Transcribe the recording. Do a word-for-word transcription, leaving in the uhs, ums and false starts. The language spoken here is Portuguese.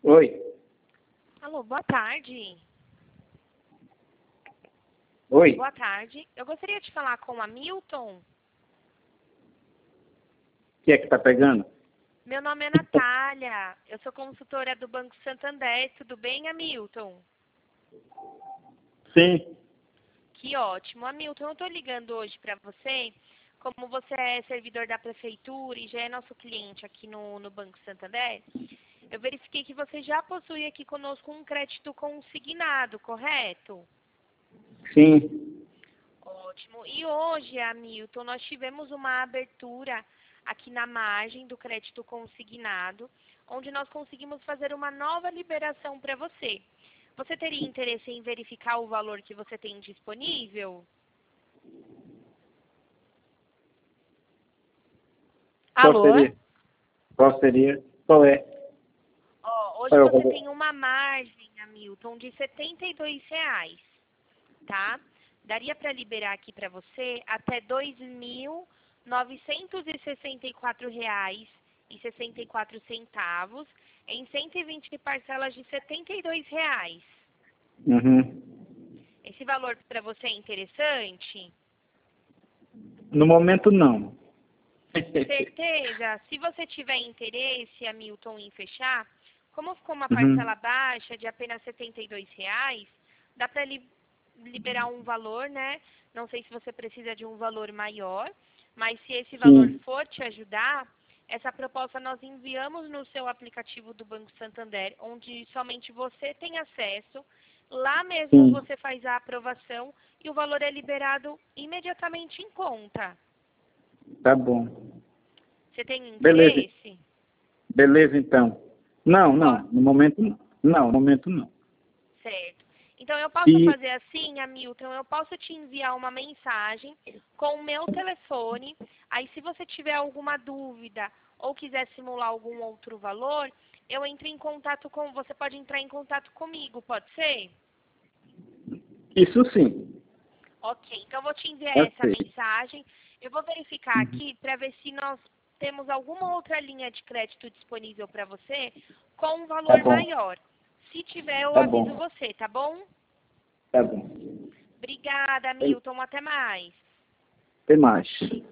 Oi. Alô, boa tarde. Oi. Boa tarde. Eu gostaria de falar com o Hamilton. O que é que tá pegando? Meu nome é Natália. Eu sou consultora do Banco Santander. Tudo bem, Hamilton? Sim. Que ótimo. Hamilton, eu estou ligando hoje para você. Como você é servidor da prefeitura e já é nosso cliente aqui no, no Banco Santander, eu verifiquei que você já possui aqui conosco um crédito consignado, correto? Sim. Ótimo. E hoje, Hamilton, nós tivemos uma abertura aqui na margem do crédito consignado, onde nós conseguimos fazer uma nova liberação para você. Você teria interesse em verificar o valor que você tem disponível? Qual Alô? seria? Qual seria? Qual é? Ó, hoje Qual é o você valor? tem uma margem, Hamilton, de setenta e dois reais, tá? Daria para liberar aqui para você até dois mil novecentos e sessenta e quatro reais e sessenta e quatro centavos em cento e vinte parcelas de setenta e dois reais. Uhum. Esse valor para você é interessante? No momento, não. Certeza? Se você tiver interesse, Hamilton, em fechar, como ficou uma Uhum. parcela baixa de apenas setenta e dois reais, dá para li liberar um valor, né? Não sei se você precisa de um valor maior, mas se esse valor Sim. for te ajudar, essa proposta nós enviamos no seu aplicativo do Banco Santander, onde somente você tem acesso. Lá mesmo Sim. você faz a aprovação e o valor é liberado imediatamente em conta. Tá bom. Você tem Beleza. interesse? Beleza, então. Não, não. Ó, No momento, não. Não, no momento, não. certo. Então, eu posso E fazer assim, Hamilton, eu posso te enviar uma mensagem com o meu telefone. Aí, se você tiver alguma dúvida ou quiser simular algum outro valor, eu entro em contato com... Você pode entrar em contato comigo, pode ser? isso sim. Ok, então eu vou te enviar Pode essa ser. mensagem. Eu vou verificar Uhum. aqui para ver se nós temos alguma outra linha de crédito disponível para você com um Tá valor bom. maior. Se tiver, eu Tá aviso bom. você, tá bom? Tá bom. Obrigada, Milton. Até mais. Até mais.